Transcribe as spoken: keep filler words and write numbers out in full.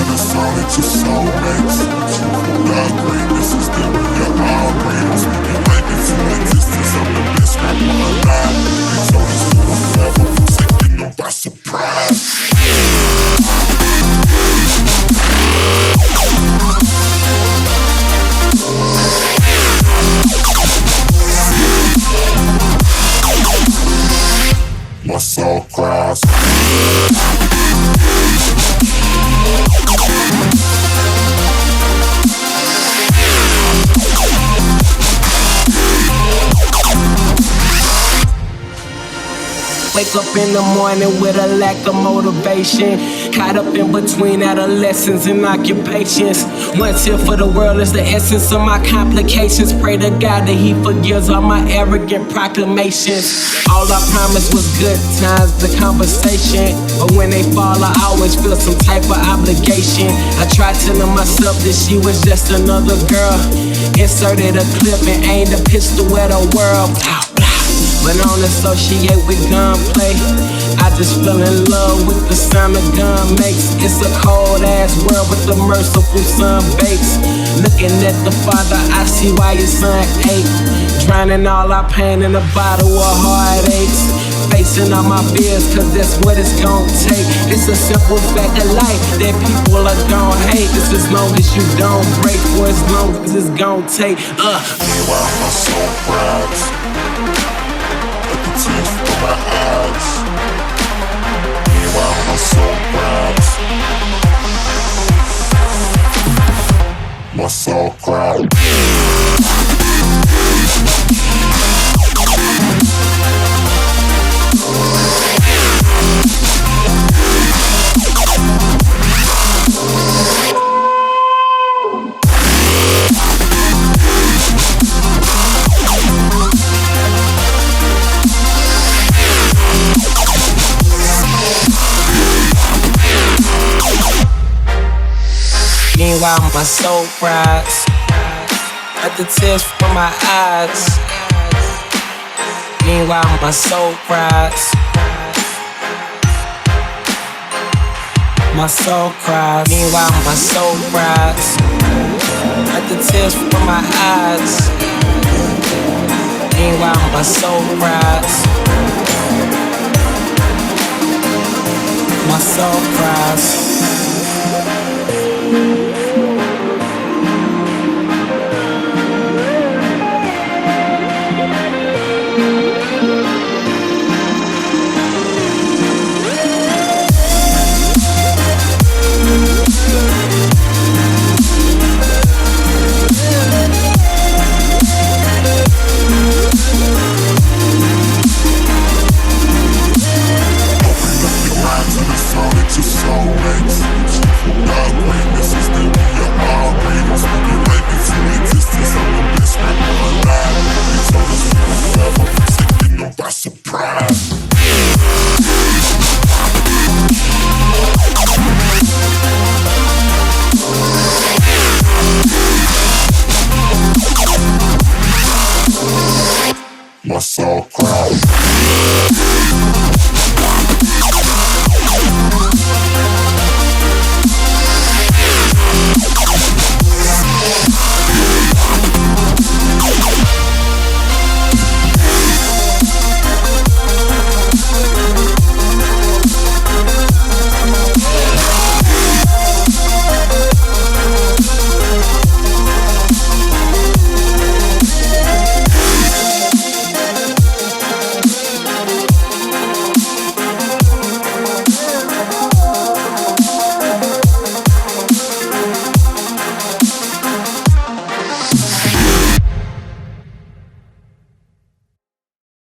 us all into soulmates. The greatness is that we are all greatest. We can write into existence. I'm the best rapper alive. They told us we were clever, taking them by surprise. My soul cries. Wake up in the morning with a lack of motivation. Caught up in between adolescence and occupations. One tip for the world is the essence of my complications. Pray to God that He forgives all my arrogant proclamations. All I promised was good times, the conversation. But when they fall, I always feel some type of obligation. I tried telling myself that she was just another girl. Inserted a clip and aimed a pistol at the world. But I don't associate with gunplay. I just fell in love with the sound the gun makes. It's a cold ass world with the merciful sun bakes. Looking at the father, I see why his son ache. Drowning all our pain in a bottle of heartaches. Facing all my fears, cause that's what it's gon' take. It's a simple fact of life that people are gon' hate. It's as long as you don't break for as long as it's gon' take. Uh. Meanwhile, my soul cries. Tears from my eyes. Meanwhile, my soul cries. My soul cries. Meanwhile, my soul cries at the tears from my eyes. Meanwhile, my soul cries. My soul cries. Meanwhile, my soul cries at the tears from my eyes. Meanwhile, my soul cries. My soul cries. My soul cries.